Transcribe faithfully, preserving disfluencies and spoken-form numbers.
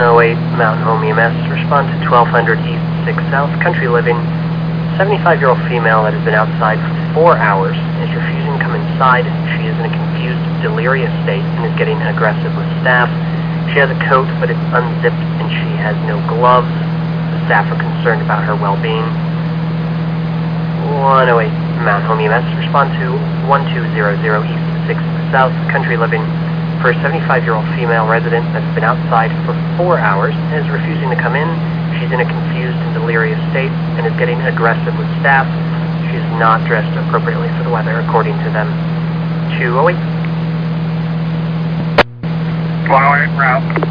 oh eight Mountain Home E M S, respond to twelve hundred East six South, Country Living. seventy-five-year-old female that has been outside for four hours is refusing to come inside. She is in a confused, delirious state and is getting aggressive with staff. She has a coat, but it's unzipped, and she has no gloves. The staff are concerned about her well-being. one oh eight Mountain Home E M S, respond to one two zero zero East six South, Country Living. For a seventy-five-year-old female resident that's been outside for four hours and is refusing to come in. She's in a confused and delirious state and is getting aggressive with staff. She's not dressed appropriately for the weather, according to them. two oh eight. one oh eight route.